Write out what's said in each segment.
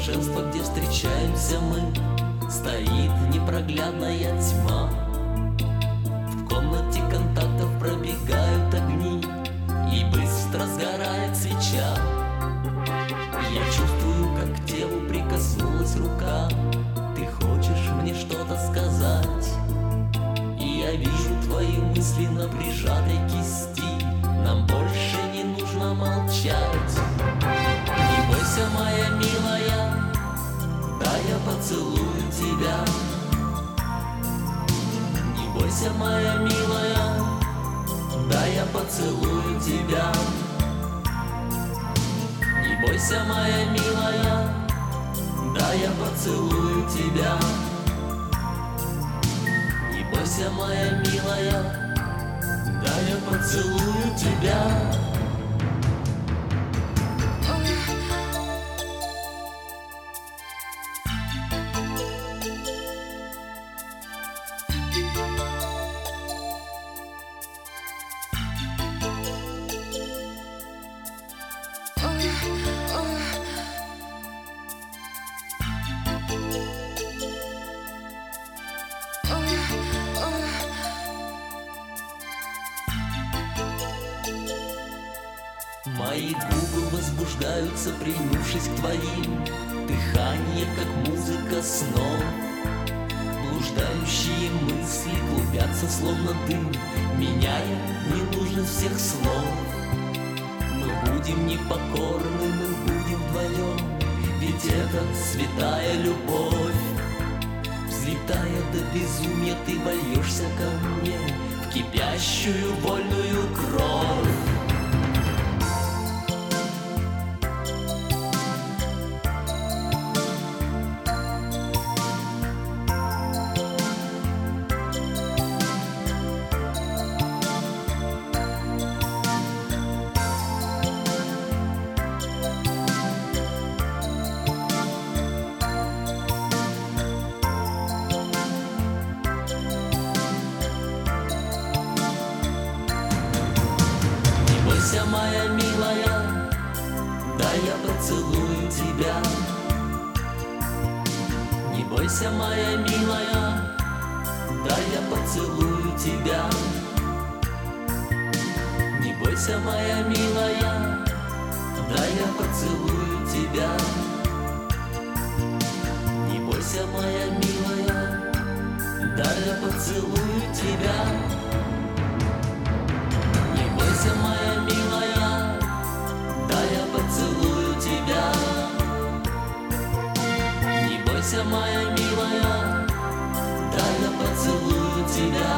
блаженства, где встречаемся мы, стоит непроглядная тьма. В комнате контактов пробегают огни, и быстро сгорает свеча. Я чувствую, как к телу прикоснулась рука. Ты хочешь мне что-то сказать, и я вижу твои мысли на прижатой кисти. Нам больше не нужно молчать. Не бойся, моя милая, да я поцелую тебя. Не бойся, моя милая, да я поцелую тебя. Не бойся, моя милая, да я поцелую тебя. Не бойся, моя милая, да я поцелую тебя. Мои губы возбуждаются, принюшись к твоим. Дыхание, как музыка снов. Блуждающие мысли клубятся, словно дым, меняя ненужность всех слов. Мы будем непокорны, мы будем вдвоем, ведь это святая любовь. Взлетая до безумия, ты вольешься ко мне в кипящую вольную кровь. Не бойся, моя милая, да я поцелую тебя. Не бойся, моя милая, да я поцелую тебя. Не бойся, моя милая, да я поцелую тебя. Не бойся, моя милая, да я поцелую тебя. Не бойся, моя милая, да я поцелую тебя. Не бойся, моя милая, да я поцелую тебя.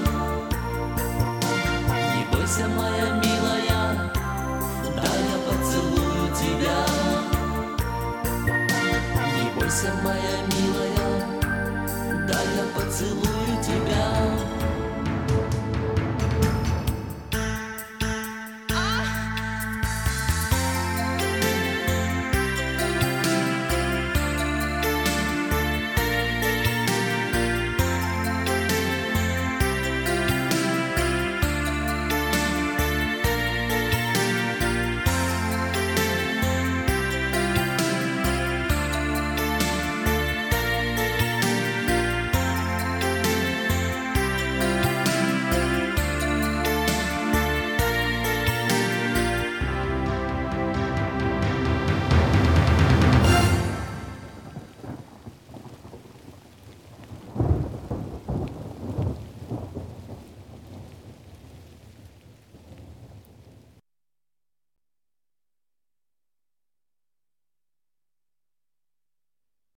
Не бойся, моя милая, да я поцелую тебя. Не бойся, моя